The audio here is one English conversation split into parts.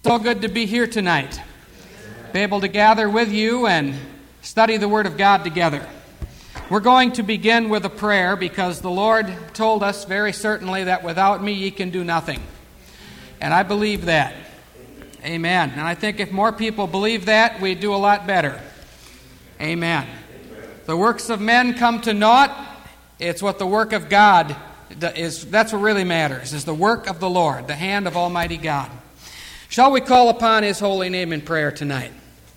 So good to be here tonight. Be able to gather with you and study the Word of God together. We're going to begin with a prayer because the Lord told us very certainly that without me ye can do nothing. And I believe that. Amen. And I think if more people believe that, we'd do a lot better. Amen. The works of men come to naught. It's what the work of God is. That's what really matters, is the work of the Lord, the hand of Almighty God. Shall we call upon His holy name in prayer tonight?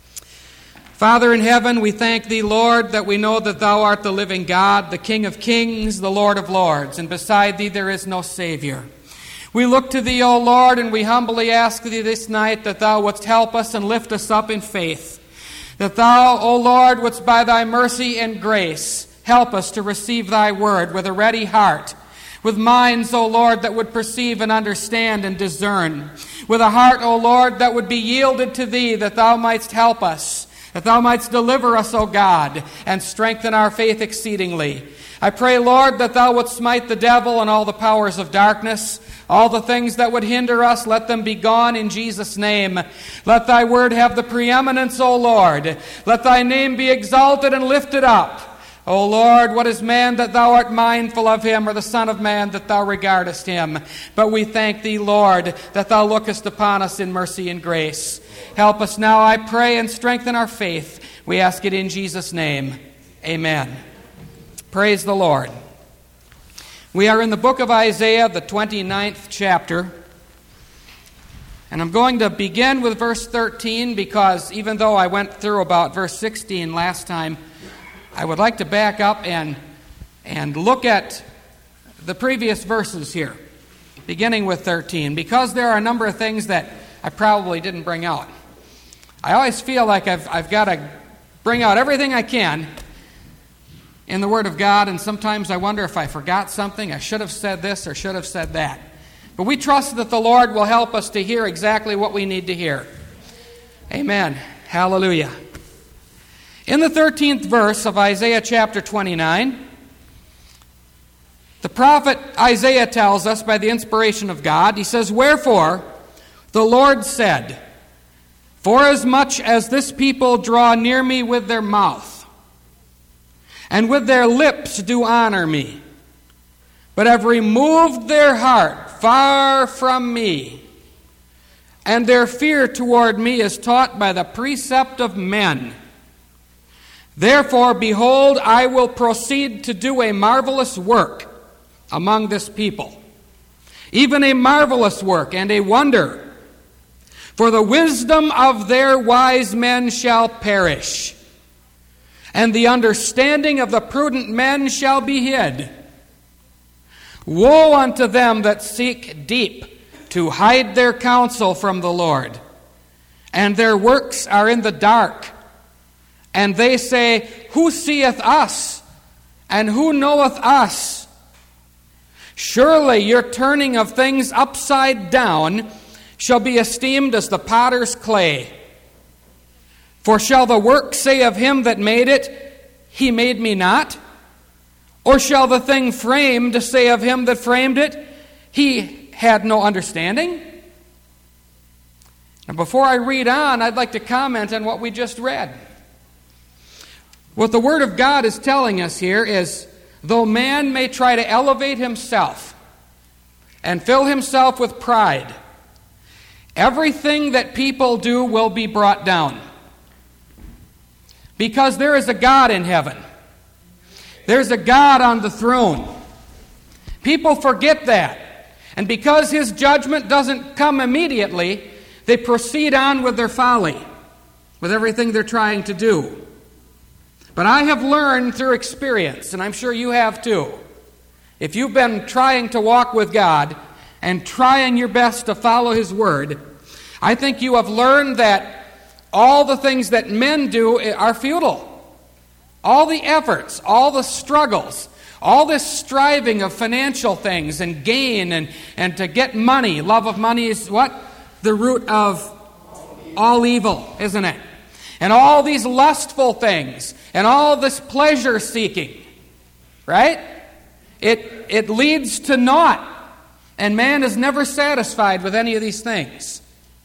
Father in heaven, we thank Thee, Lord, that we know that Thou art the living God, the King of kings, the Lord of lords, and beside Thee there is no Savior. We look to Thee, O Lord, and we humbly ask Thee this night that Thou wouldst help us and lift us up in faith. That Thou, O Lord, wouldst by Thy mercy and grace help us to receive Thy word with a ready heart, with minds, O Lord, that would perceive and understand and discern, with a heart, O Lord, that would be yielded to Thee, that Thou mightst help us, that Thou mightst deliver us, O God, and strengthen our faith exceedingly. I pray, Lord, that Thou wouldst smite the devil and all the powers of darkness, all the things that would hinder us, let them be gone in Jesus' name. Let Thy word have the preeminence, O Lord. Let Thy name be exalted and lifted up. O Lord, what is man that Thou art mindful of him, or the Son of Man that Thou regardest him? But we thank Thee, Lord, that Thou lookest upon us in mercy and grace. Help us now, I pray, and strengthen our faith. We ask it in Jesus' name. Amen. Praise the Lord. We are in the book of Isaiah, the 29th chapter. And I'm going to begin with verse 13 because even though I went through about verse 16 last time, I would like to back up and look at the previous verses here, beginning with 13, because there are a number of things that I probably didn't bring out. I always feel like I've got to bring out everything I can in the Word of God, and sometimes I wonder if I forgot something. I should have said this or should have said that. But we trust that the Lord will help us to hear exactly what we need to hear. Amen. Hallelujah. In the 13th verse of Isaiah chapter 29, the prophet Isaiah tells us by the inspiration of God, he says, "Wherefore the Lord said, Forasmuch as this people draw near me with their mouth, and with their lips do honor me, but have removed their heart far from me, and their fear toward me is taught by the precept of men. Therefore, behold, I will proceed to do a marvelous work among this people, even a marvelous work and a wonder. For the wisdom of their wise men shall perish, and the understanding of the prudent men shall be hid. Woe unto them that seek deep to hide their counsel from the Lord, and their works are in the dark. And they say, Who seeth us? And who knoweth us? Surely your turning of things upside down shall be esteemed as the potter's clay. For shall the work say of him that made it, He made me not? Or shall the thing framed say of him that framed it, He had no understanding? Now before I read on, I'd like to comment on what we just read. What the Word of God is telling us here is, though man may try to elevate himself and fill himself with pride, everything that people do will be brought down. Because there is a God in heaven. There's a God on the throne. People forget that. And because His judgment doesn't come immediately, they proceed on with their folly, with everything they're trying to do. But I have learned through experience, and I'm sure you have too, if you've been trying to walk with God and trying your best to follow His Word, I think you have learned that all the things that men do are futile. All the efforts, all the struggles, all this striving of financial things and gain and to get money. Love of money is what? The root of all evil, isn't it? And all these lustful things and all this pleasure seeking, right? It leads to naught. And man is never satisfied with any of these things.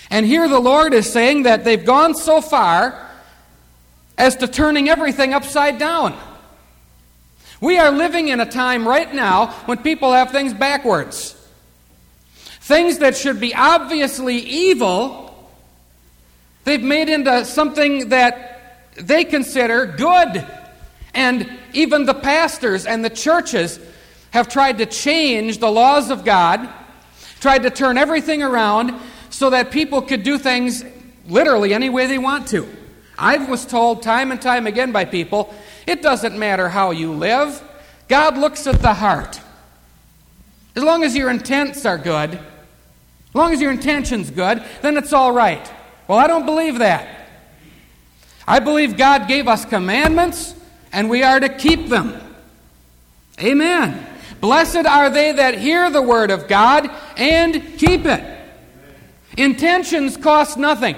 And here the Lord is saying that they've gone so far as to turning everything upside down. We are living in a time right now when people have things backwards. Things that should be obviously evil, they've made into something that they consider good. And even the pastors and the churches have tried to change the laws of God, tried to turn everything around so that people could do things literally any way they want to. I was told time and time again by people, it doesn't matter how you live. God looks at the heart. As long as your intents are good, as long as your intention's good, then it's all right. Well, I don't believe that. I believe God gave us commandments, and we are to keep them. Amen. Blessed are they that hear the word of God and keep it. Intentions cost nothing.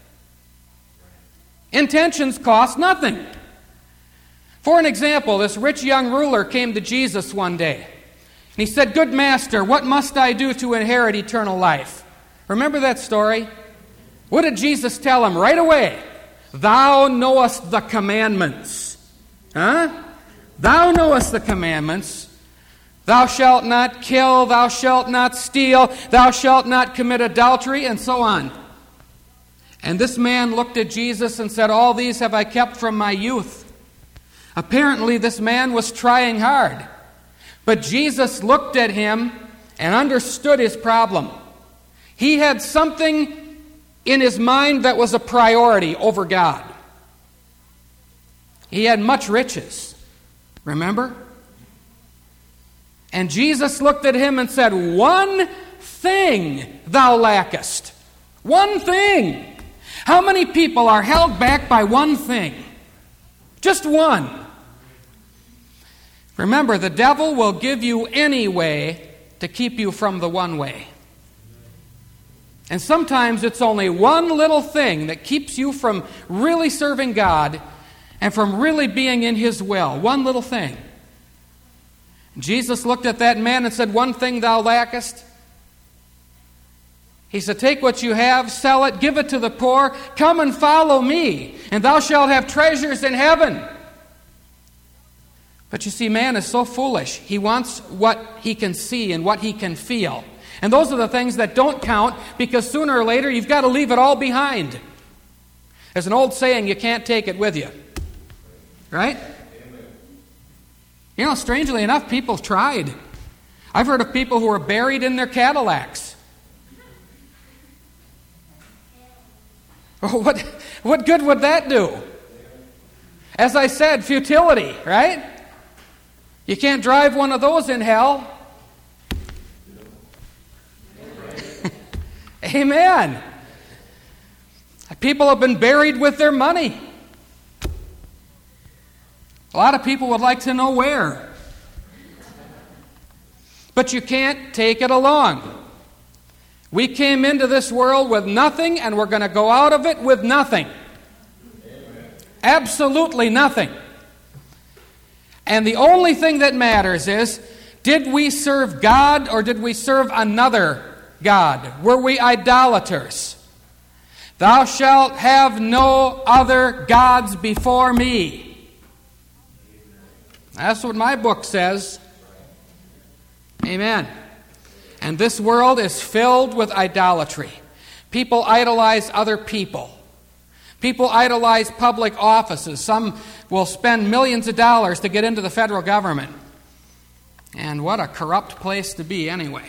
Intentions cost nothing. For an example, this rich young ruler came to Jesus one day. And he said, "Good master, what must I do to inherit eternal life?" Remember that story? What did Jesus tell him right away? Thou knowest the commandments. Huh? Thou knowest the commandments. Thou shalt not kill, thou shalt not steal, thou shalt not commit adultery, and so on. And this man looked at Jesus and said, "All these have I kept from my youth." Apparently this man was trying hard. But Jesus looked at him and understood his problem. He had something in his mind that was a priority over God. He had much riches. Remember? And Jesus looked at him and said, "One thing thou lackest." One thing. How many people are held back by one thing? Just one. Remember, the devil will give you any way to keep you from the one way. And sometimes it's only one little thing that keeps you from really serving God and from really being in His will. One little thing. Jesus looked at that man and said, "One thing thou lackest." He said, "Take what you have, sell it, give it to the poor, come and follow me, and thou shalt have treasures in heaven." But you see, man is so foolish. He wants what he can see and what he can feel. And those are the things that don't count, because sooner or later you've got to leave it all behind. There's an old saying, you can't take it with you. Right? You know, strangely enough, people tried. I've heard of people who were buried in their Cadillacs. What good would that do? As I said, futility, right? You can't drive one of those in hell. Amen. People have been buried with their money. A lot of people would like to know where. But you can't take it along. We came into this world with nothing, and we're going to go out of it with nothing. Amen. Absolutely nothing. And the only thing that matters is, did we serve God or did we serve another God? Were we idolaters? Thou shalt have no other gods before me. That's what my book says. Amen. And this world is filled with idolatry. People idolize other people. People idolize public offices. Some will spend millions of dollars to get into the federal government. And what a corrupt place to be anyway.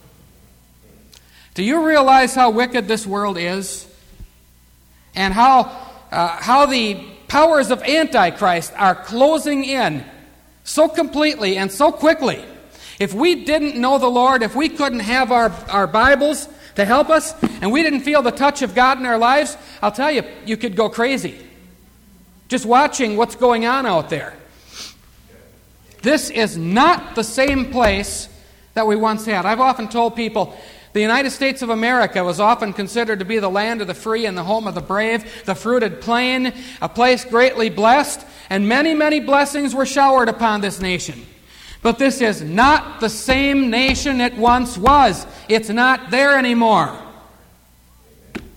Do you realize how wicked this world is? And how the powers of Antichrist are closing in so completely and so quickly. If we didn't know the Lord, if we couldn't have our Bibles to help us, and we didn't feel the touch of God in our lives, I'll tell you, you could go crazy. Just watching what's going on out there. This is not the same place that we once had. I've often told people, the United States of America was often considered to be the land of the free and the home of the brave, the fruited plain, a place greatly blessed, and many, many blessings were showered upon this nation. But this is not the same nation it once was. It's not there anymore.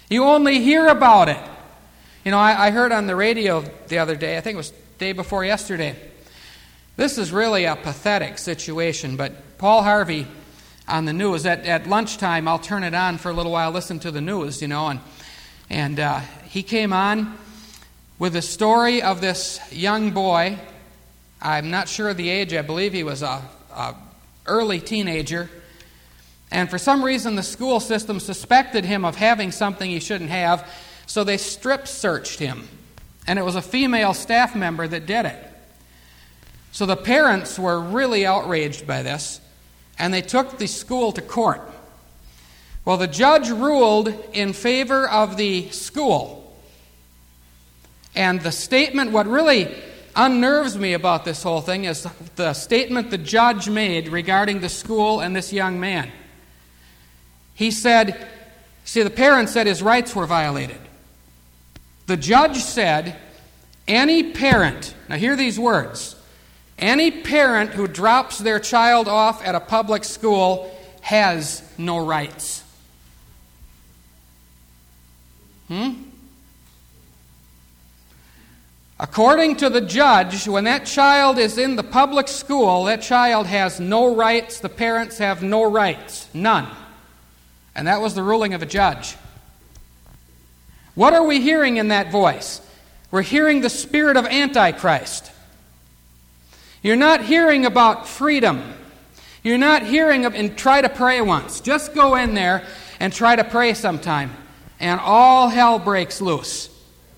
You only hear about it. You know, I heard on the radio the other day, I think it was the day before yesterday, this is really a pathetic situation, but Paul Harvey on the news, at lunchtime, I'll turn it on for a little while, listen to the news, you know, and he came on with a story of this young boy. I'm not sure of the age. I believe he was a early teenager. And for some reason, the school system suspected him of having something he shouldn't have, so they strip searched him. And it was a female staff member that did it. So the parents were really outraged by this, and they took the school to court. Well, the judge ruled in favor of the school. And the statement, what really unnerves me about this whole thing, is the statement the judge made regarding the school and this young man. He said, see, the parents said his rights were violated. The judge said, any parent, now hear these words, any parent who drops their child off at a public school has no rights. According to the judge, when that child is in the public school, that child has no rights, the parents have no rights, none. And that was the ruling of a judge. What are we hearing in that voice? We're hearing the spirit of Antichrist. You're not hearing about freedom. You're not hearing of, and try to pray once. Just go in there and try to pray sometime, and all hell breaks loose.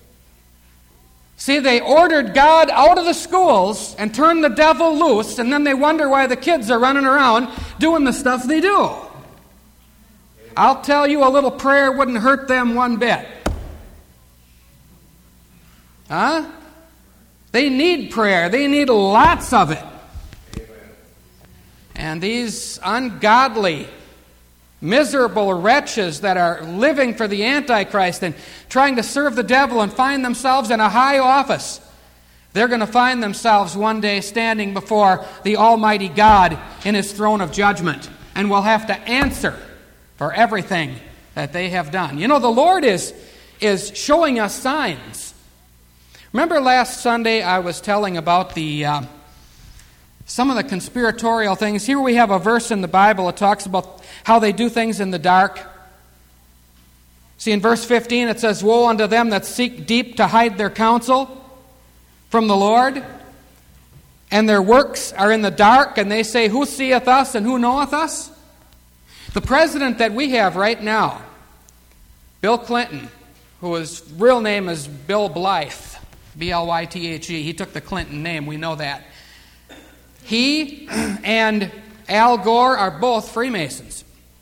See, they ordered God out of the schools and turned the devil loose, and then they wonder why the kids are running around doing the stuff they do. I'll tell you, a little prayer wouldn't hurt them one bit. Huh? They need prayer. They need lots of it. And these ungodly, miserable wretches that are living for the Antichrist and trying to serve the devil and find themselves in a high office, they're going to find themselves one day standing before the Almighty God in His throne of judgment, and will have to answer for everything that they have done. You know, the Lord is showing us signs. Remember last Sunday I was telling about some of the conspiratorial things. Here we have a verse in the Bible that talks about how they do things in the dark. See, in verse 15 it says, "Woe unto them that seek deep to hide their counsel from the Lord, and their works are in the dark, and they say, Who seeth us and who knoweth us?" The president that we have right now, Bill Clinton, whose real name is Bill Blythe, B-L-Y-T-H-E. He took the Clinton name, we know that. He and Al Gore are both Freemasons.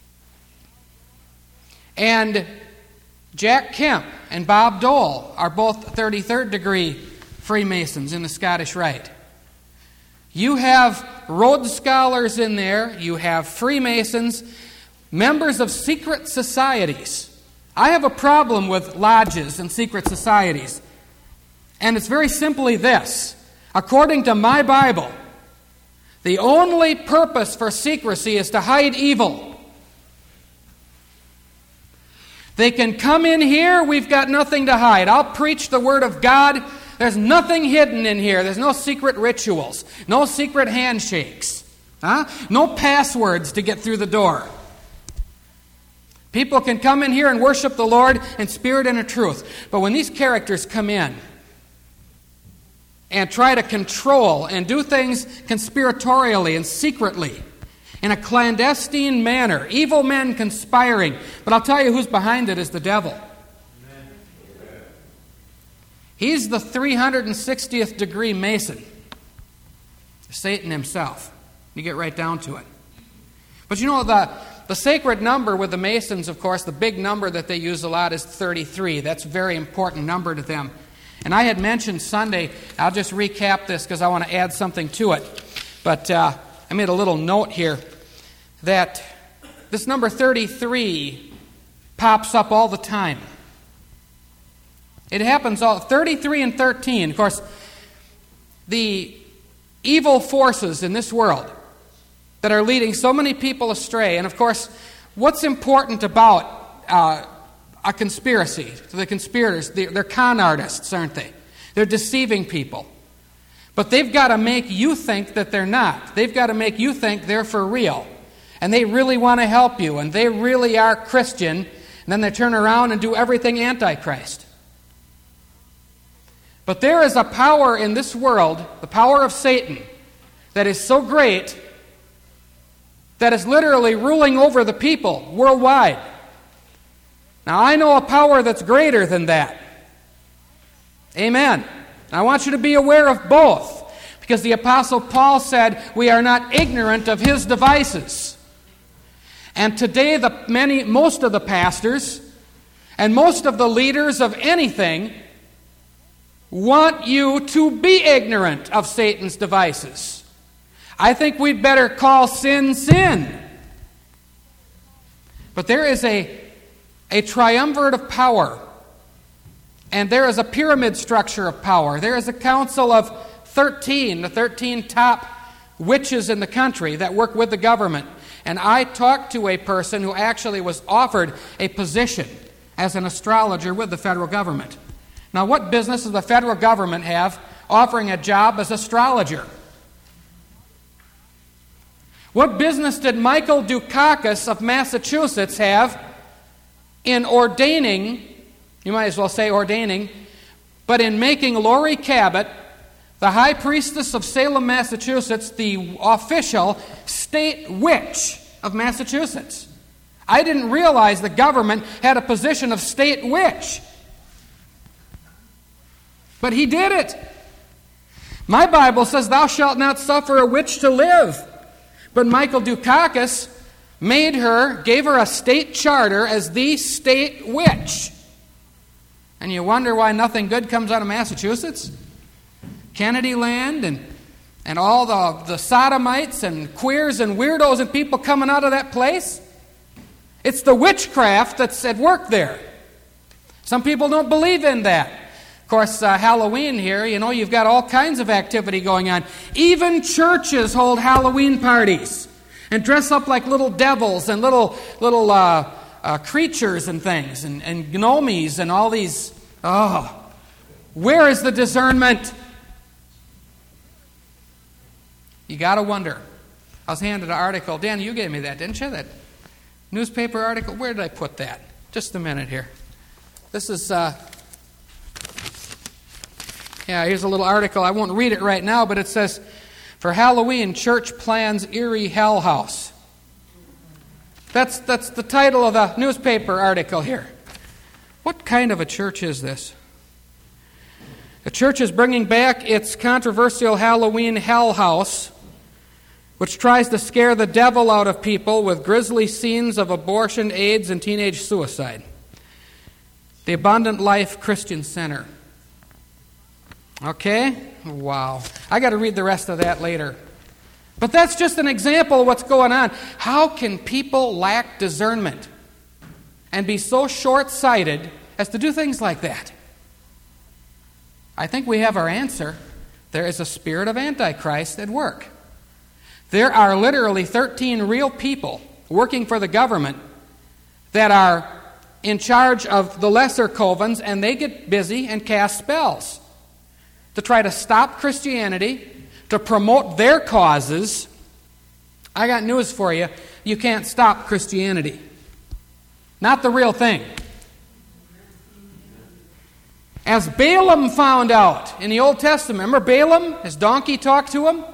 And Jack Kemp and Bob Dole are both 33rd degree Freemasons in the Scottish Rite. You have Rhodes Scholars in there, you have Freemasons, members of secret societies. I have a problem with lodges and secret societies. And it's very simply this. According to my Bible, the only purpose for secrecy is to hide evil. They can come in here, we've got nothing to hide. I'll preach the Word of God. There's nothing hidden in here. There's no secret rituals, no secret handshakes, no passwords to get through the door. People can come in here and worship the Lord in spirit and in truth. But when these characters come in and try to control and do things conspiratorially and secretly, in a clandestine manner, evil men conspiring, but I'll tell you who's behind it is the devil. Amen. He's the 360th degree Mason, Satan himself. You get right down to it. But you know, the sacred number with the Masons, of course, the big number that they use a lot is 33. That's a very important number to them. And I had mentioned Sunday, I'll just recap this because I want to add something to it. But I made a little note here that this number 33 pops up all the time. It happens all 33 and 13. Of course, the evil forces in this world that are leading so many people astray. And of course, what's important about a conspiracy. To the conspirators, they're con artists, aren't they? They're deceiving people. But they've got to make you think that they're not. They've got to make you think they're for real. And they really want to help you, and they really are Christian, and then they turn around and do everything Antichrist. But there is a power in this world, the power of Satan, that is so great that is literally ruling over the people worldwide. Now, I know a power that's greater than that. Amen. I want you to be aware of both, because the Apostle Paul said we are not ignorant of his devices. And today, most of the pastors and most of the leaders of anything want you to be ignorant of Satan's devices. I think we'd better call sin, sin. But there is a triumvirate of power, and there is a pyramid structure of power. There is a council of 13, the 13 top witches in the country that work with the government. And I talked to a person who actually was offered a position as an astrologer with the federal government. Now, what business does the federal government have offering a job as astrologer? What business did Michael Dukakis of Massachusetts have in ordaining, you might as well say ordaining, but in making Lori Cabot, the high priestess of Salem, Massachusetts, the official state witch of Massachusetts? I didn't realize the government had a position of state witch. But he did it. My Bible says, "Thou shalt not suffer a witch to live." But Michael Dukakis gave her a state charter as the state witch. And you wonder why nothing good comes out of Massachusetts? Kennedy Land and all the sodomites and queers and weirdos and people coming out of that place. It's the witchcraft that's at work there. Some people don't believe in that. Of course, Halloween here, you've got all kinds of activity going on. Even churches hold Halloween parties and dress up like little devils and little creatures and things and gnomies and all these. Oh, where is the discernment? You got to wonder. I was handed an article. Dan, you gave me that, didn't you? That newspaper article. Where did I put that? Just a minute here. This is, here's a little article. I won't read it right now, but it says, "For Halloween, church plans eerie hell house." That's the title of the newspaper article here. What kind of a church is this? The church is bringing back its controversial Halloween hell house, which tries to scare the devil out of people with grisly scenes of abortion, AIDS, and teenage suicide. The Abundant Life Christian Center. Okay? Wow. I got to read the rest of that later. But that's just an example of what's going on. How can people lack discernment and be so short-sighted as to do things like that? I think we have our answer. There is a spirit of Antichrist at work. There are literally 13 real people working for the government that are in charge of the lesser covens, and they get busy and cast spells to try to stop Christianity, to promote their causes. I got news for you. You can't stop Christianity. Not the real thing. As Balaam found out in the Old Testament, remember Balaam? His donkey talked to him?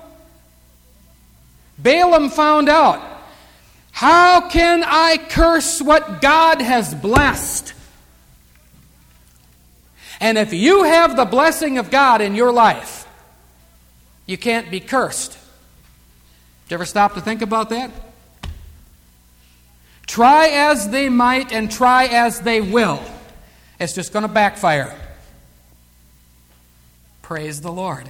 Balaam found out, how can I curse what God has blessed? And if you have the blessing of God in your life, you can't be cursed. Did you ever stop to think about that? Try as they might and try as they will, it's just going to backfire. Praise the Lord.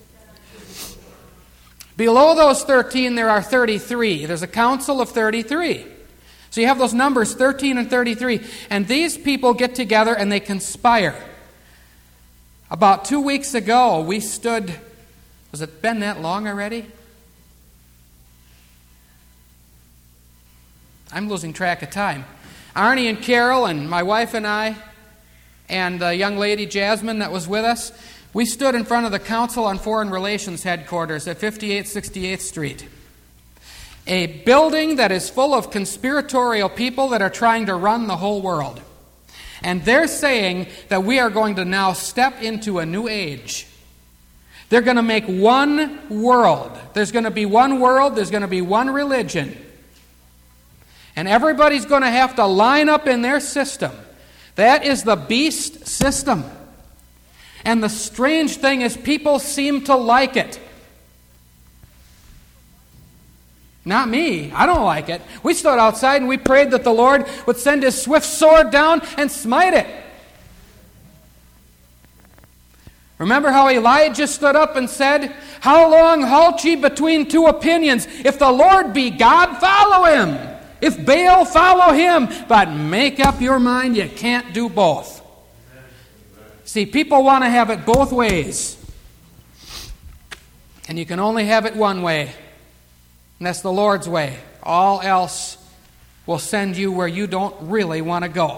Below those 13, there are 33. There's a council of 33. So you have those numbers, 13 and 33. And these people get together and they conspire. About 2 weeks ago, we stood... Has it been that long already? I'm losing track of time. Arnie and Carol and my wife and I and the young lady Jasmine that was with us, we stood in front of the Council on Foreign Relations headquarters at 5868th Street. A building that is full of conspiratorial people that are trying to run the whole world. And they're saying that we are going to now step into a new age. They're going to make one world. There's going to be one world, there's going to be one religion. And everybody's going to have to line up in their system. That is the beast system. And the strange thing is people seem to like it. Not me. I don't like it. We stood outside and we prayed that the Lord would send His swift sword down and smite it. Remember how Elijah stood up and said, "How long halt ye between two opinions? If the Lord be God, follow Him. If Baal, follow him. But make up your mind, you can't do both." See, people want to have it both ways. And you can only have it one way. And that's the Lord's way. All else will send you where you don't really want to go.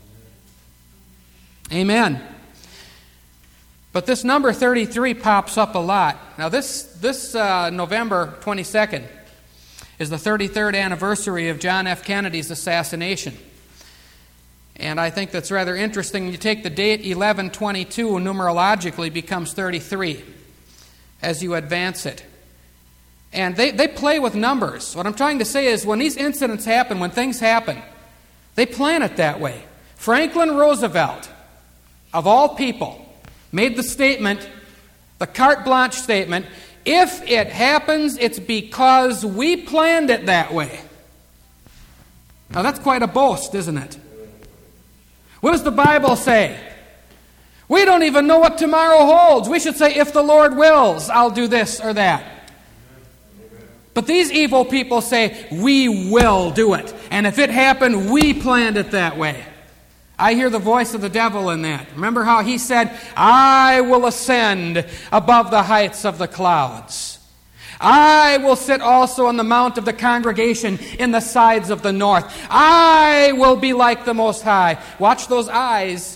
Amen. But this number 33 pops up a lot. Now this November 22nd is the 33rd anniversary of John F. Kennedy's assassination. And I think that's rather interesting. You take the date 11/22, numerologically becomes 33 as you advance it. And they play with numbers. What I'm trying to say is when these incidents happen, when things happen, they plan it that way. Franklin Roosevelt, of all people, made the statement, the carte blanche statement, "If it happens, it's because we planned it that way." Now that's quite a boast, isn't it? What does the Bible say? We don't even know what tomorrow holds. We should say, if the Lord wills, I'll do this or that. But these evil people say, we will do it. And if it happened, we planned it that way. I hear the voice of the devil in that. Remember how he said, "I will ascend above the heights of the clouds. I will sit also on the mount of the congregation in the sides of the north. I will be like the Most High." Watch those eyes.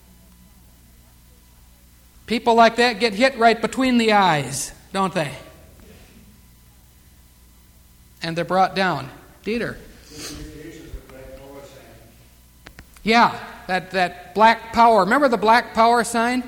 People like that get hit right between the eyes, don't they? And they're brought down. Dieter. Yeah, that black power. Remember the black power sign?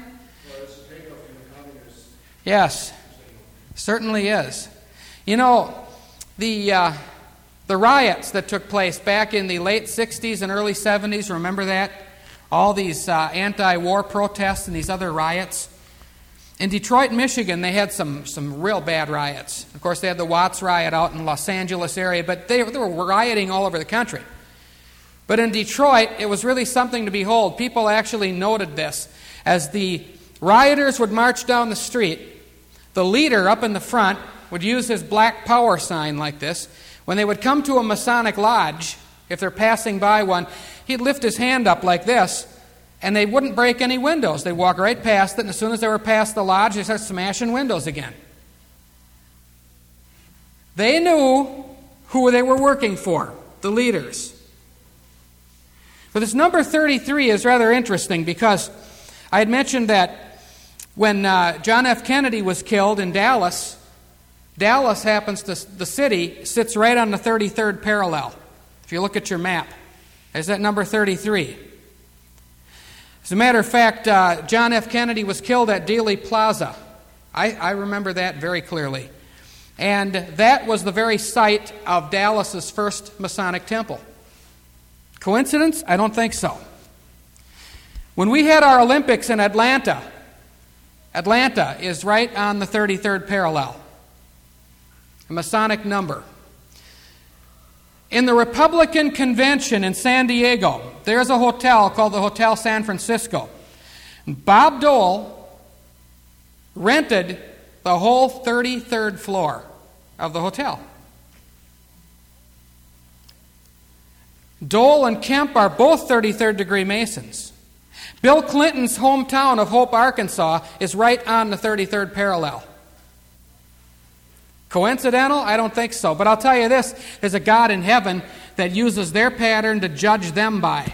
Yes, certainly is. You know, the riots that took place back in the late 60s and early 70s, remember that? All these anti-war protests and these other riots. In Detroit, Michigan, they had some real bad riots. Of course, they had the Watts riot out in the Los Angeles area, but they were rioting all over the country. But in Detroit, it was really something to behold. People actually noted this. As the rioters would march down the street, the leader up in the front would use his black power sign like this. When they would come to a Masonic lodge, if they're passing by one, he'd lift his hand up like this, and they wouldn't break any windows. They'd walk right past it, and as soon as they were past the lodge, they'd start smashing windows again. They knew who they were working for, the leaders. But this number 33 is rather interesting because I had mentioned that when John F. Kennedy was killed in Dallas, Dallas happens to, the city sits right on the 33rd parallel. If you look at your map, there's that number 33. As a matter of fact, John F. Kennedy was killed at Dealey Plaza. I remember that very clearly. And that was the very site of Dallas's first Masonic temple. Coincidence? I don't think so. When we had our Olympics in Atlanta, Atlanta is right on the 33rd parallel. A Masonic number. In the Republican Convention in San Diego, there's a hotel called the Hotel San Francisco. Bob Dole rented the whole 33rd floor of the hotel. Dole and Kemp are both 33rd degree Masons. Bill Clinton's hometown of Hope, Arkansas is right on the 33rd parallel. Coincidental? I don't think so. But I'll tell you this, there's a God in heaven that uses their pattern to judge them by.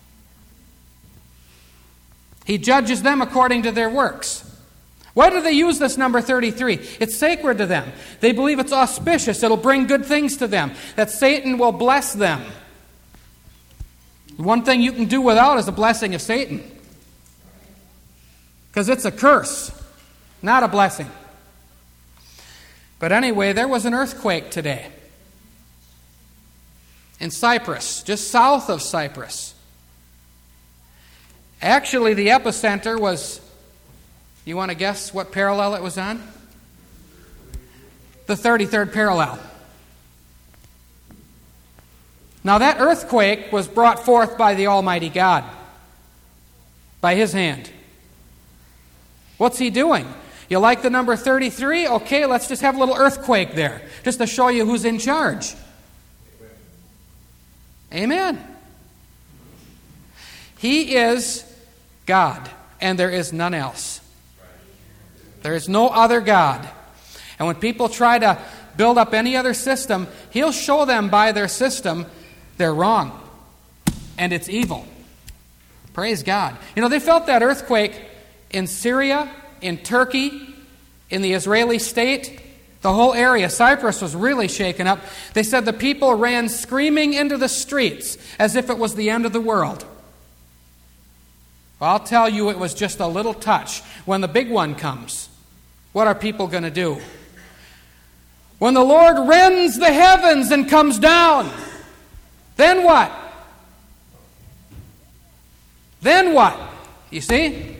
He judges them according to their works. Why do they use this number 33? It's sacred to them. They believe it's auspicious. It'll bring good things to them, that Satan will bless them. One thing you can do without is the blessing of Satan, because it's a curse, not a blessing. But anyway, there was an earthquake today in Cyprus, just south of Cyprus. Actually, the epicenter was, you want to guess what parallel it was on? The 33rd parallel. Now that earthquake was brought forth by the Almighty God, by His hand. What's He doing? You like the number 33? Okay, let's just have a little earthquake there, just to show you who's in charge. Amen. He is God, and there is none else. There is no other God. And when people try to build up any other system, He'll show them by their system they're wrong, and it's evil. Praise God. You know, they felt that earthquake in Syria, in Turkey, in the Israeli state. The whole area, Cyprus, was really shaken up. They said the people ran screaming into the streets as if it was the end of the world. Well, I'll tell you, it was just a little touch. When the big one comes, what are people going to do? When the Lord rends the heavens and comes down, then what? Then what? You see?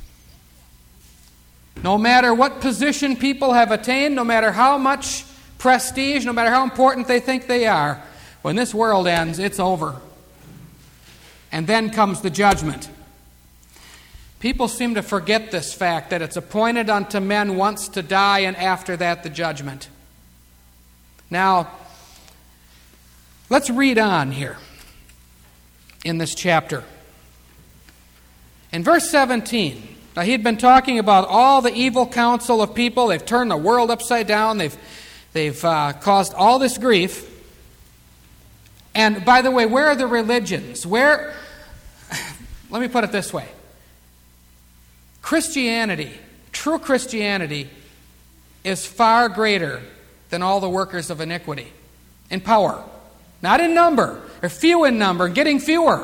No matter what position people have attained, no matter how much prestige, no matter how important they think they are, when this world ends, it's over. And then comes the judgment. People seem to forget this fact, that it's appointed unto men once to die, and after that the judgment. Now, let's read on here in this chapter. In verse 17, now he had been talking about all the evil counsel of people. They've turned the world upside down. They've caused all this grief. And by the way, where are the religions? Let me put it this way. Christianity, true Christianity, is far greater than all the workers of iniquity in power. Not in number. They're few in number, getting fewer.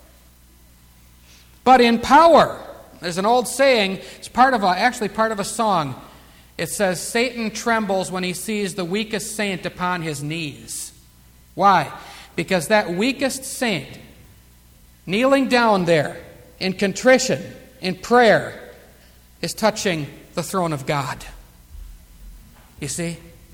But in power. There's an old saying, it's part of a song. It says, Satan trembles when he sees the weakest saint upon his knees. Why? Because that weakest saint, kneeling down there in contrition, in prayer, is touching the throne of God. You see?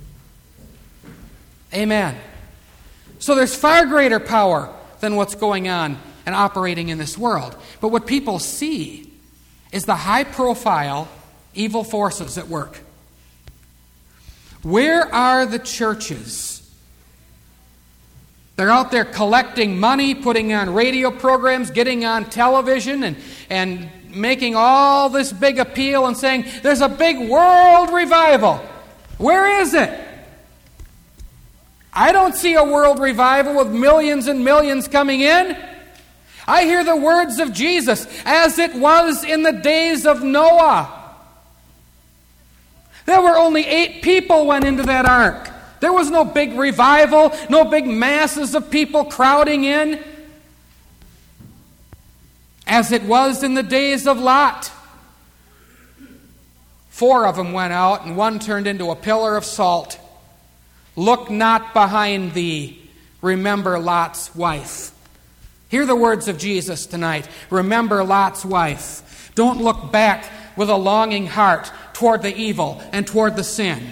Amen. So there's far greater power than what's going on and operating in this world. But what people see is the high-profile evil forces at work. Where are the churches? They're out there collecting money, putting on radio programs, getting on television, and making all this big appeal and saying, there's a big world revival. Where is it? I don't see a world revival with millions and millions coming in. I hear the words of Jesus, as it was in the days of Noah. There were only 8 people went into that ark. There was no big revival, no big masses of people crowding in. As it was in the days of Lot. 4 of them went out, and 1 turned into a pillar of salt. Look not behind thee, remember Lot's wife. Hear the words of Jesus tonight. Remember Lot's wife. Don't look back with a longing heart toward the evil and toward the sin.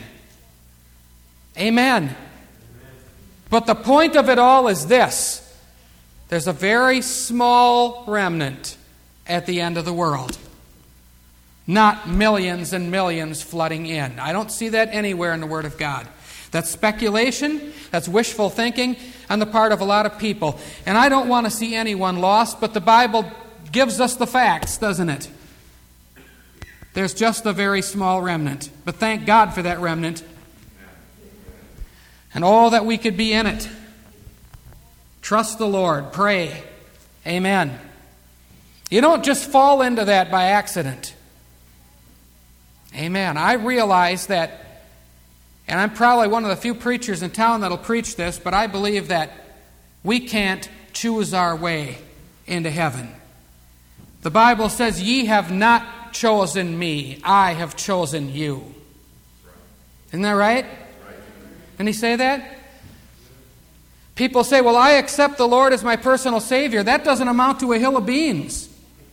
Amen. But the point of it all is this. There's a very small remnant at the end of the world. Not millions and millions flooding in. I don't see that anywhere in the Word of God. That's speculation, that's wishful thinking on the part of a lot of people. And I don't want to see anyone lost, but the Bible gives us the facts, doesn't it? There's just a very small remnant. But thank God for that remnant. And all that we could be in it. Trust the Lord. Pray. Amen. You don't just fall into that by accident. Amen. I realize that, and I'm probably one of the few preachers in town that'll preach this, but I believe that we can't choose our way into heaven. The Bible says, "Ye have not chosen me, I have chosen you." Isn't that right? Didn't he say that? People say, "Well, I accept the Lord as my personal Savior." That doesn't amount to a hill of beans.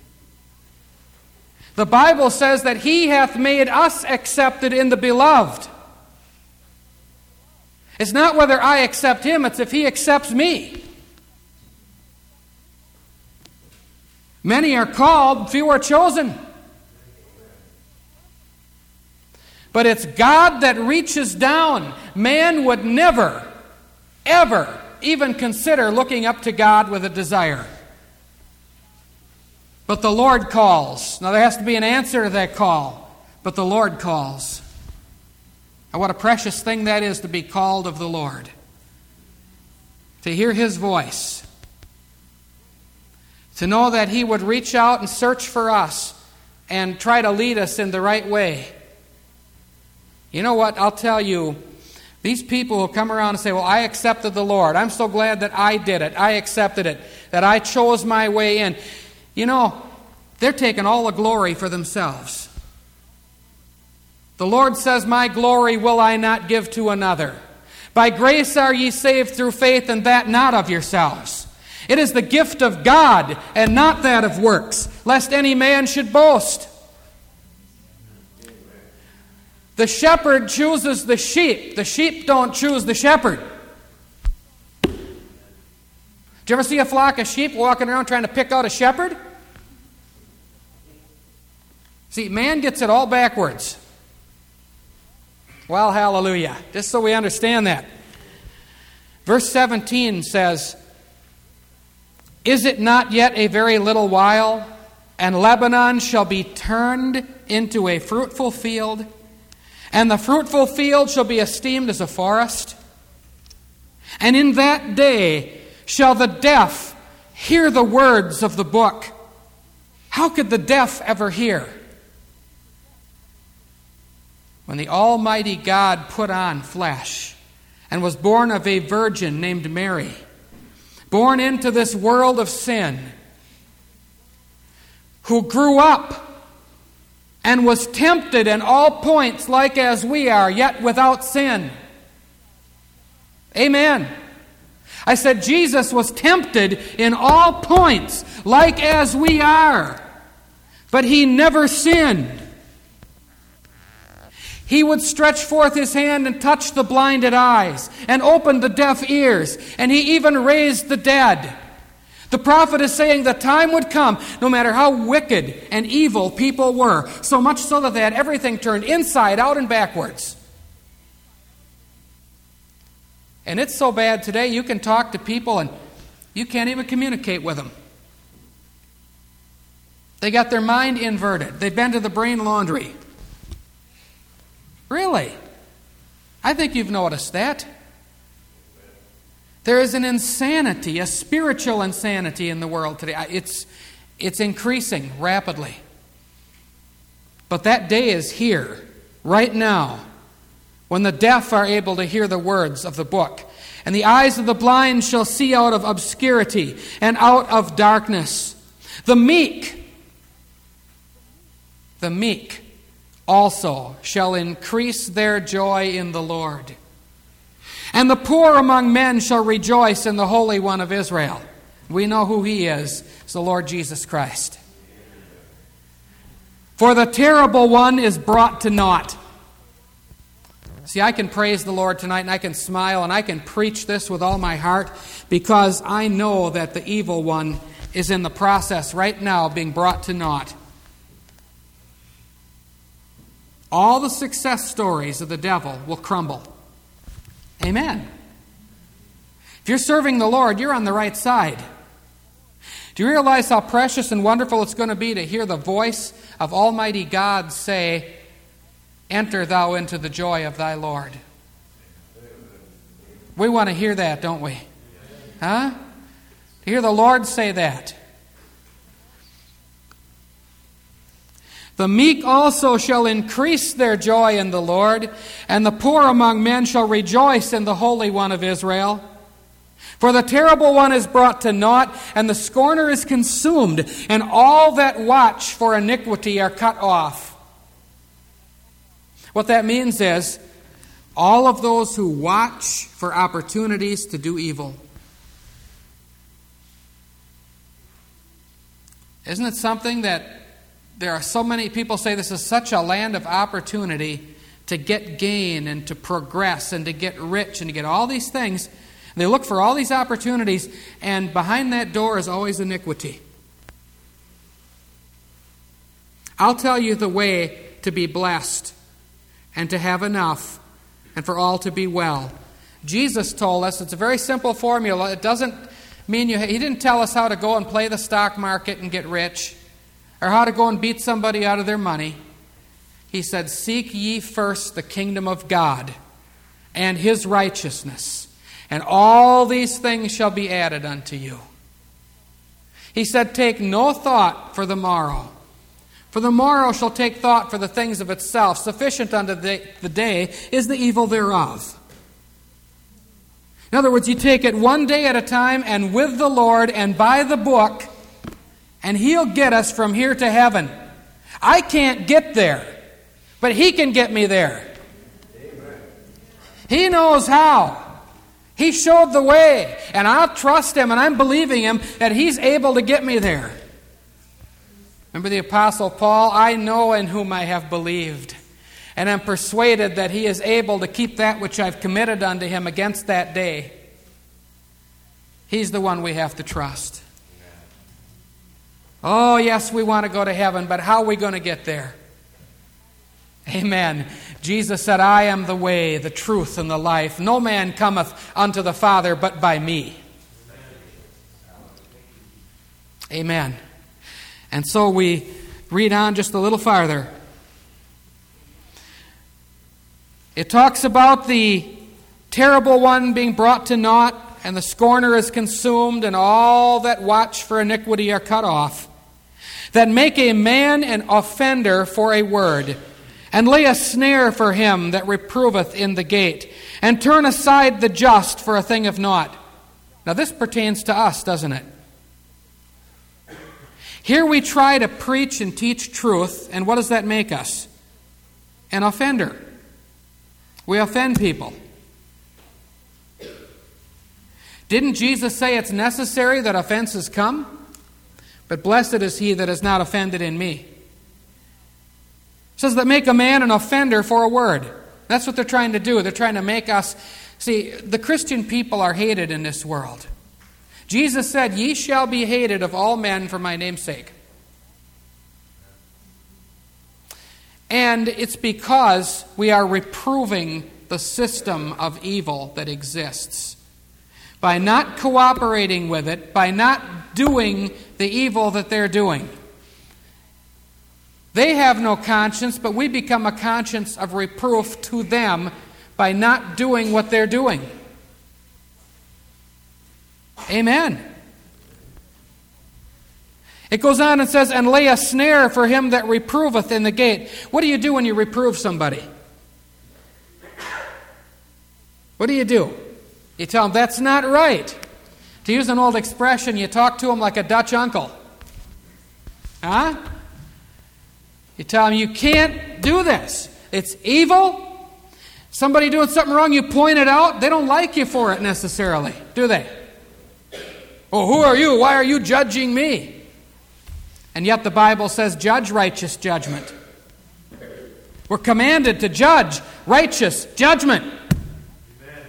The Bible says that He hath made us accepted in the Beloved. It's not whether I accept Him, it's if He accepts me. Many are called, few are chosen. But it's God that reaches down. Man would never, ever even consider looking up to God with a desire. But the Lord calls. Now there has to be an answer to that call. But the Lord calls. And what a precious thing that is to be called of the Lord. To hear His voice. To know that He would reach out and search for us and try to lead us in the right way. You know what? I'll tell you, these people who come around and say, "Well, I accepted the Lord. I'm so glad that I did it. I accepted it. That I chose my way in." You know, they're taking all the glory for themselves. The Lord says, "My glory will I not give to another. By grace are ye saved through faith, and that not of yourselves. It is the gift of God, and not that of works, lest any man should boast." The shepherd chooses the sheep. The sheep don't choose the shepherd. Did you ever see a flock of sheep walking around trying to pick out a shepherd? See, man gets it all backwards. Well, hallelujah. Just so we understand that. Verse 17 says, "Is it not yet a very little while, and Lebanon shall be turned into a fruitful field, and the fruitful field shall be esteemed as a forest? And in that day shall the deaf hear the words of the book." How could the deaf ever hear? When the Almighty God put on flesh and was born of a virgin named Mary, born into this world of sin, who grew up and was tempted in all points like as we are, yet without sin. Amen. I said Jesus was tempted in all points like as we are, but He never sinned. He would stretch forth His hand and touch the blinded eyes and open the deaf ears, and He even raised the dead. The prophet is saying the time would come, no matter how wicked and evil people were, so much so that they had everything turned inside out and backwards. And it's so bad today, you can talk to people and you can't even communicate with them. They got their mind inverted. They've been to the brain laundry. Really? I think you've noticed that. There is an insanity, a spiritual insanity in the world today. It's increasing rapidly. But that day is here, right now, when the deaf are able to hear the words of the book. And the eyes of the blind shall see out of obscurity and out of darkness. The meek also shall increase their joy in the Lord. And the poor among men shall rejoice in the Holy One of Israel. We know who He is. It's the Lord Jesus Christ. For the terrible one is brought to naught. See, I can praise the Lord tonight, and I can smile, and I can preach this with all my heart, because I know that the evil one is in the process right now of being brought to naught. All the success stories of the devil will crumble. Amen. If you're serving the Lord, you're on the right side. Do you realize how precious and wonderful it's going to be to hear the voice of Almighty God say, "Enter thou into the joy of thy Lord"? We want to hear that, don't we? Huh? To hear the Lord say that. The meek also shall increase their joy in the Lord, and the poor among men shall rejoice in the Holy One of Israel. For the terrible one is brought to naught, and the scorner is consumed, and all that watch for iniquity are cut off. What that means is, all of those who watch for opportunities to do evil. Isn't it something that there are so many people say this is such a land of opportunity to get gain and to progress and to get rich and to get all these things. They look for all these opportunities, and behind that door is always iniquity. I'll tell you the way to be blessed and to have enough and for all to be well. Jesus told us, it's a very simple formula. It doesn't mean He didn't tell us how to go and play the stock market and get rich, or how to go and beat somebody out of their money. He said, "Seek ye first the kingdom of God and His righteousness, and all these things shall be added unto you." He said, "Take no thought for the morrow, for the morrow shall take thought for the things of itself. Sufficient unto the day is the evil thereof." In other words, you take it one day at a time, and with the Lord and by the book, and He'll get us from here to heaven. I can't get there, but He can get me there. Amen. He knows how. He showed the way, and I'll trust Him, and I'm believing Him that He's able to get me there. Remember the Apostle Paul? "I know in whom I have believed, and am persuaded that He is able to keep that which I've committed unto Him against that day." He's the one we have to trust. Oh, yes, we want to go to heaven, but how are we going to get there? Amen. Jesus said, "I am the way, the truth, and the life. No man cometh unto the Father but by me." Amen. And so we read on just a little farther. It talks about the terrible one being brought to naught, and the scorner is consumed, and all that watch for iniquity are cut off, that make a man an offender for a word, and lay a snare for him that reproveth in the gate, and turn aside the just for a thing of naught. Now this pertains to us, doesn't it? Here we try to preach and teach truth, and what does that make us? An offender. We offend people. Didn't Jesus say it's necessary that offenses come? But blessed is he that is not offended in me. It says that make a man an offender for a word. That's what they're trying to do. They're trying to make us... See, the Christian people are hated in this world. Jesus said, "Ye shall be hated of all men for my name's sake." And it's because we are reproving the system of evil that exists. By not cooperating with it, by not doing the evil that they're doing. They have no conscience, but we become a conscience of reproof to them by not doing what they're doing. Amen. It goes on and says, "And lay a snare for him that reproveth in the gate." What do you do when you reprove somebody? What do? You tell them, "That's not right." To use an old expression, you talk to them like a Dutch uncle. Huh? You tell them, "You can't do this. It's evil." Somebody doing something wrong, you point it out. They don't like you for it necessarily, do they? "Oh, who are you? Why are you judging me?" And yet the Bible says, "Judge righteous judgment." We're commanded to judge righteous judgment. Amen.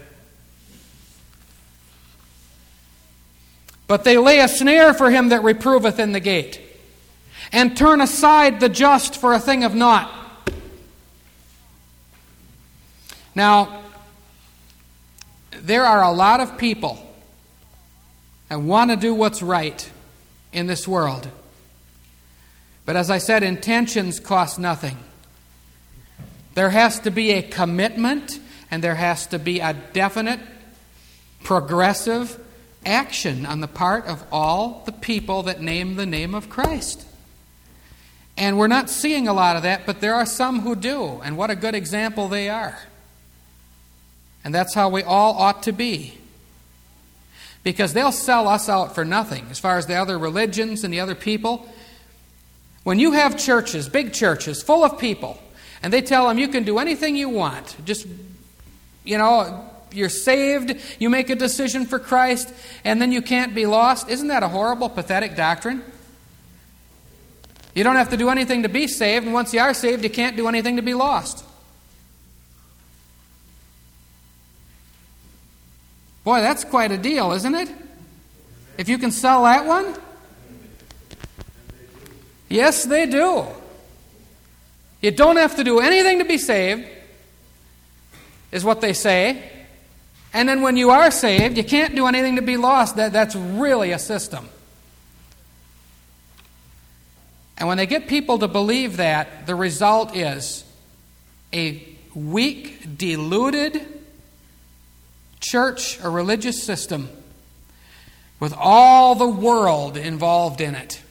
"But they lay a snare for him that reproveth in the gate, and turn aside the just for a thing of naught." Now, there are a lot of people that want to do what's right in this world. But as I said, intentions cost nothing. There has to be a commitment, and there has to be a definite, progressive, action on the part of all the people that name the name of Christ. And we're not seeing a lot of that, but there are some who do, and what a good example they are. And that's how we all ought to be. Because they'll sell us out for nothing as far as the other religions and the other people. When you have churches, big churches, full of people, and they tell them you can do anything you want, just, you're saved, you make a decision for Christ, and then you can't be lost. Isn't that a horrible, pathetic doctrine? You don't have to do anything to be saved, and once you are saved, you can't do anything to be lost. Boy, that's quite a deal, isn't it? If you can sell that one? Yes, they do. You don't have to do anything to be saved, is what they say. And then when you are saved, you can't do anything to be lost. That's really a system. And when they get people to believe that, the result is a weak, deluded church or religious system with all the world involved in it.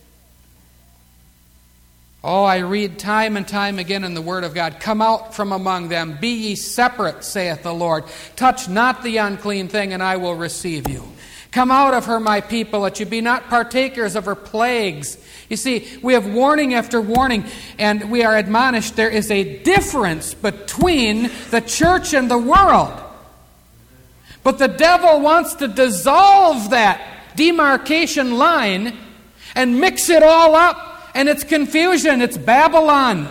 Oh, I read time and time again in the Word of God, "Come out from among them, be ye separate, saith the Lord. Touch not the unclean thing, and I will receive you. Come out of her, my people, that you be not partakers of her plagues." You see, we have warning after warning, and we are admonished there is a difference between the church and the world. But the devil wants to dissolve that demarcation line and mix it all up. And it's confusion. It's Babylon.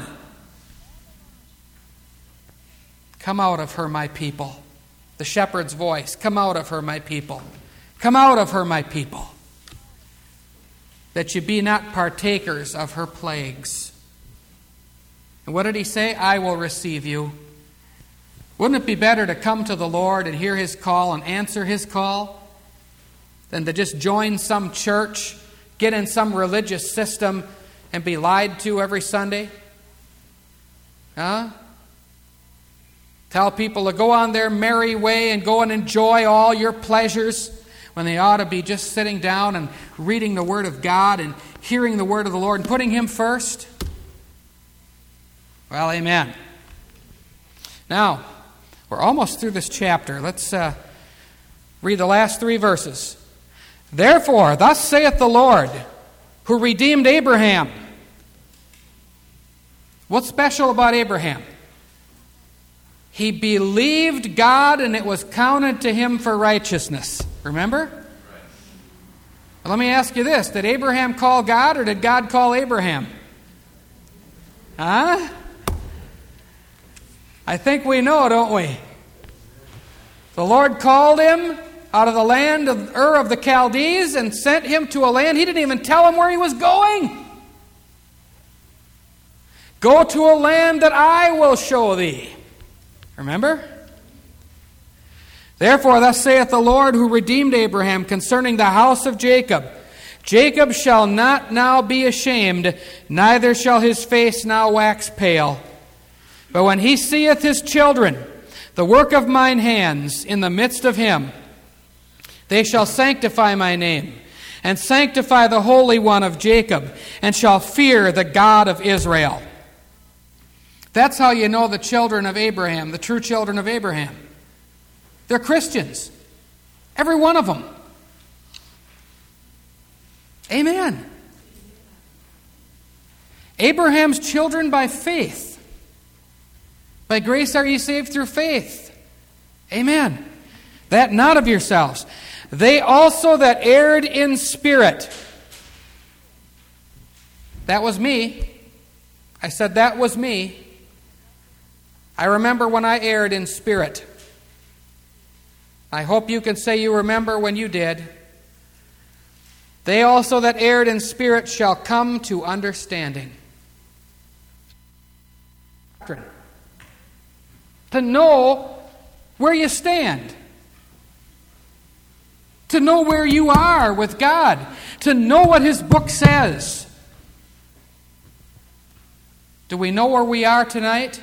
Come out of her, my people. The shepherd's voice. Come out of her, my people. Come out of her, my people. That you be not partakers of her plagues. And what did he say? I will receive you. Wouldn't it be better to come to the Lord and hear His call and answer His call than to just join some church, get in some religious system, and be lied to every Sunday? Huh? Tell people to go on their merry way and go and enjoy all your pleasures when they ought to be just sitting down and reading the Word of God and hearing the Word of the Lord and putting Him first? Well, amen. Now, we're almost through this chapter. Let's read the last 3 verses. Therefore, thus saith the Lord, who redeemed Abraham. What's special about Abraham? He believed God and it was counted to him for righteousness. Remember? Well, let me ask you this. Did Abraham call God or did God call Abraham? Huh? I think we know, don't we? The Lord called him out of the land of Ur of the Chaldees and sent him to a land. He didn't even tell him where he was going. Go to a land that I will show thee. Remember? Therefore, thus saith the Lord who redeemed Abraham concerning the house of Jacob. Jacob shall not now be ashamed, neither shall his face now wax pale. But when he seeth his children, the work of mine hands, in the midst of him, they shall sanctify my name, and sanctify the Holy One of Jacob, and shall fear the God of Israel. That's how you know the children of Abraham, the true children of Abraham. They're Christians. Every one of them. Amen. Abraham's children by faith. By grace are ye saved through faith. Amen. That not of yourselves. They also that erred in spirit. That was me. I said that was me. I remember when I erred in spirit. I hope you can say you remember when you did. They also that erred in spirit shall come to understanding. To know where you stand. To know where you are with God. To know what His book says. Do we know where we are tonight?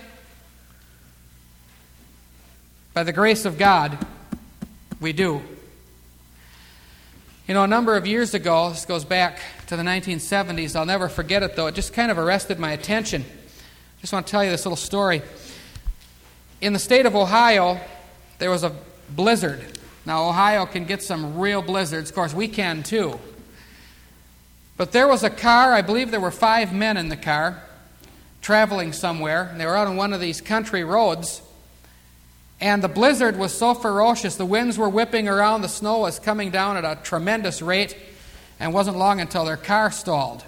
By the grace of God, we do. You know, a number of years ago, this goes back to the 1970s, I'll never forget it though, it just kind of arrested my attention. I just want to tell you this little story. In the state of Ohio, there was a blizzard. Now, Ohio can get some real blizzards. Of course, we can too. But there was a car, I believe there were 5 men in the car, traveling somewhere. And they were out on one of these country roads. And the blizzard was so ferocious, the winds were whipping around, the snow was coming down at a tremendous rate, and it wasn't long until their car stalled.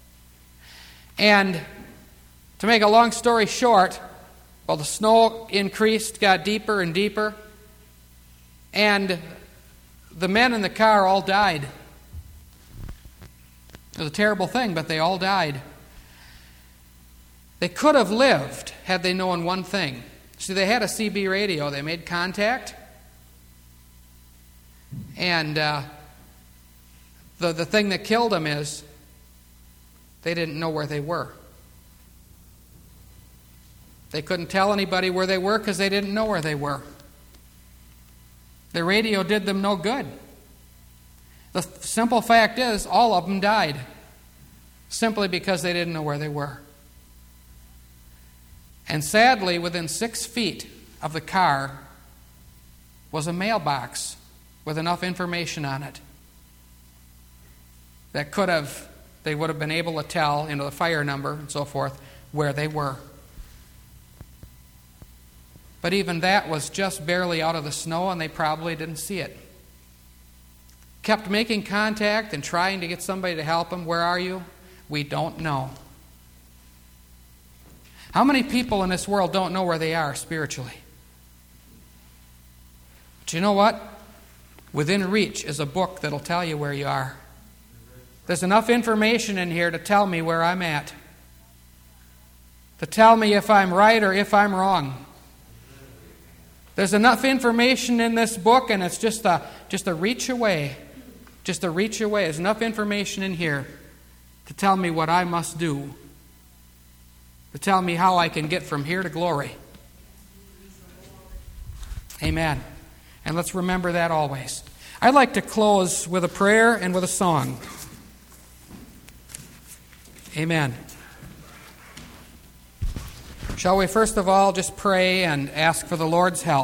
And to make a long story short, well, the snow increased, got deeper and deeper, and the men in the car all died. It was a terrible thing, but they all died. They could have lived had they known one thing. See, they had a CB radio. They made contact. And the thing that killed them is they didn't know where they were. They couldn't tell anybody where they were because they didn't know where they were. The radio did them no good. The simple fact is, all of them died simply because they didn't know where they were. And sadly, within 6 feet of the car was a mailbox with enough information on it that they would have been able to tell, the fire number and so forth, where they were. But even that was just barely out of the snow, and they probably didn't see it. Kept making contact and trying to get somebody to help them. Where are you? We don't know. How many people in this world don't know where they are spiritually? But you know what? Within reach is a book that'll tell you where you are. There's enough information in here to tell me where I'm at. To tell me if I'm right or if I'm wrong. There's enough information in this book, and it's just a reach away. Just a reach away. There's enough information in here to tell me what I must do. To tell me how I can get from here to glory. Amen. And let's remember that always. I'd like to close with a prayer and with a song. Amen. Shall we first of all just pray and ask for the Lord's help?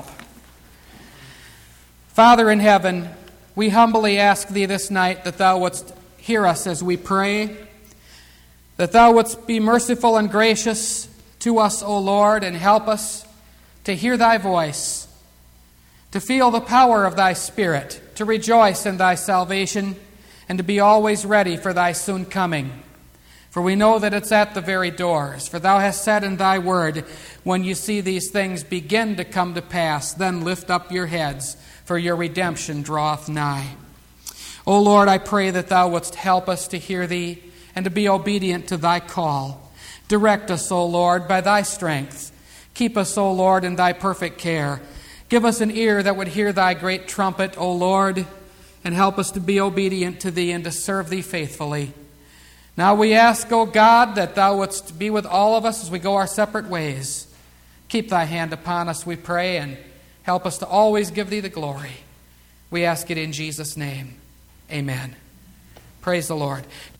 Father in heaven, we humbly ask Thee this night that Thou wouldst hear us as we pray, that Thou wouldst be merciful and gracious to us, O Lord, and help us to hear Thy voice, to feel the power of Thy Spirit, to rejoice in Thy salvation, and to be always ready for Thy soon coming. For we know that it's at the very doors. For Thou hast said in Thy word, when you see these things begin to come to pass, then lift up your heads, for your redemption draweth nigh. O Lord, I pray that Thou wouldst help us to hear Thee and to be obedient to Thy call. Direct us, O Lord, by Thy strength. Keep us, O Lord, in Thy perfect care. Give us an ear that would hear Thy great trumpet, O Lord, and help us to be obedient to Thee and to serve Thee faithfully. Now we ask, O God, that Thou wouldst be with all of us as we go our separate ways. Keep Thy hand upon us, we pray, and help us to always give Thee the glory. We ask it in Jesus' name. Amen. Praise the Lord.